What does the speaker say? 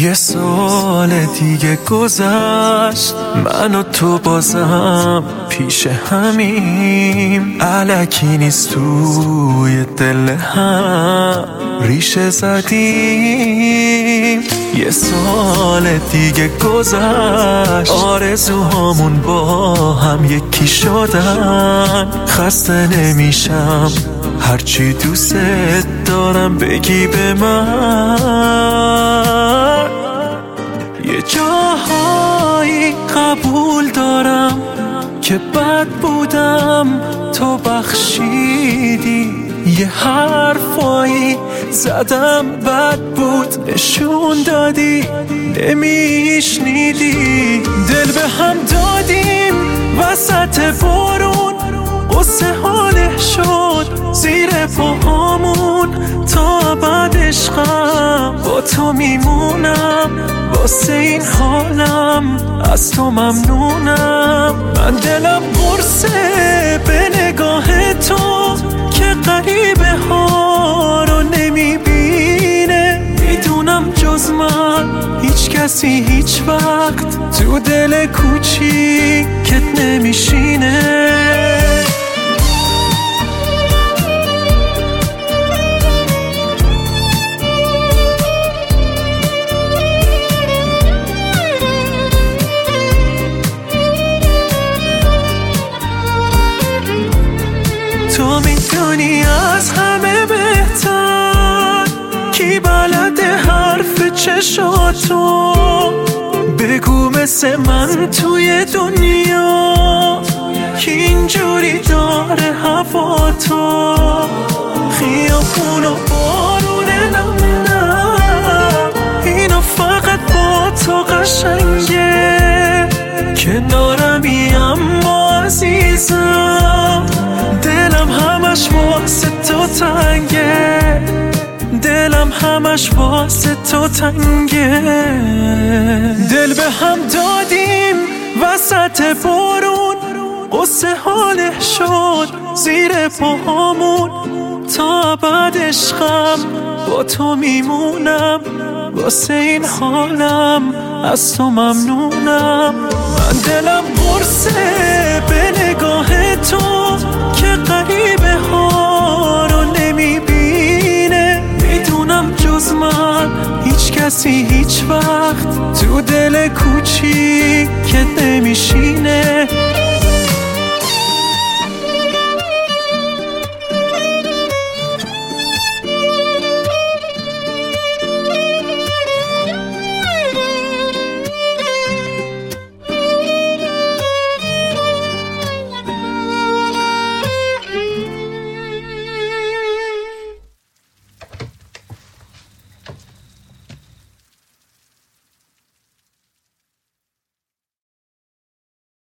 یه سال دیگه گذشت، من و تو بازم پیش همیم. الکی نیست توی دل هم ریشه زدیم. یه سال دیگه گذشت، آرزوهامون با هم یکی شدن. خسته نمیشم هرچی دوست دارم بگی به من. یه جاهایی قبول دارم که بد بودم، تو بخشیدی. یه حرفایی زدم بد بود، نشون دادی نمیشنیدی. دل به هم دادیم وسط بارون، قصه حاله شد زیر پاهامون. تا بعد عشقم با تو میمونم، واسه این حالم از تو ممنونم. من دلم قرصه به نگاه تو که غریبه ها رو نمیبینه. میدونم جز من هیچ کسی هیچ وقت تو دل کوچیکت نمیشینه. تو میدونی از همه بهتر کی بلده حرف چشاتو. بگو مثل من توی دنیا کی اینجوری داره هوا تو. خیابون و بارونه نمونم، اینا فقط با تو قشنگه. کنارمی اما عزیزم، دلم همش واسه تو تنگه. دلم همش واسه تو تنگه. دل به هم دادیم وسط بارون، قصه حاله شد زیر پاهامون. تا بعد عشقم با تو میمونم، واسه این حالم از تو ممنونم. من دلم قرصه به نگاه تو که غریبه ها رو نمیبینه. میدونم جز من هیچ کسی هیچ وقت تو دل کوچیکت نمیشینه.